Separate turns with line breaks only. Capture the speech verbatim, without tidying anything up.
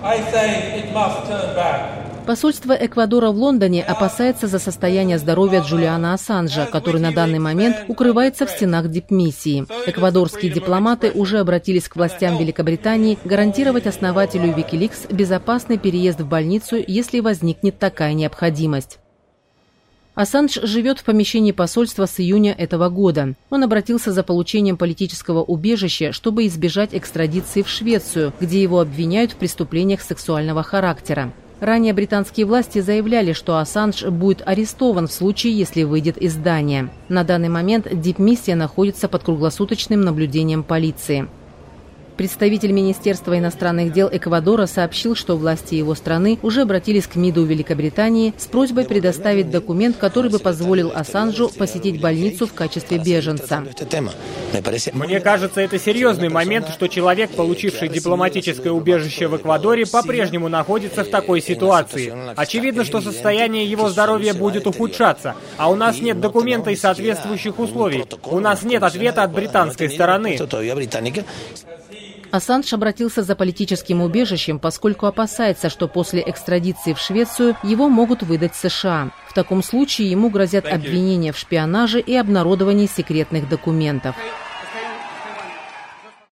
Посольство Эквадора в Лондоне опасается за состояние здоровья Джулиана Ассанжа, который на данный момент укрывается в стенах дипмиссии. Эквадорские дипломаты уже обратились к властям Великобритании гарантировать основателю Wikileaks безопасный переезд в больницу, если возникнет такая необходимость. Ассанж живет в помещении посольства с июня этого года. Он обратился за получением политического убежища, чтобы избежать экстрадиции в Швецию, где его обвиняют в преступлениях сексуального характера. Ранее британские власти заявляли, что Ассанж будет арестован в случае, если выйдет из здания. На данный момент дипмиссия находится под круглосуточным наблюдением полиции. Представитель Министерства иностранных дел Эквадора сообщил, что власти его страны уже обратились к МИДу Великобритании с просьбой предоставить документ, который бы позволил Ассанжу посетить больницу в качестве беженца.
Мне кажется, это серьезный момент, что человек, получивший дипломатическое убежище в Эквадоре, по-прежнему находится в такой ситуации. Очевидно, что состояние его здоровья будет ухудшаться, а у нас нет документа и соответствующих условий. У нас нет ответа от британской стороны.
Ассанж обратился за политическим убежищем, поскольку опасается, что после экстрадиции в Швецию его могут выдать США. В таком случае ему грозят обвинения в шпионаже и обнародовании секретных документов.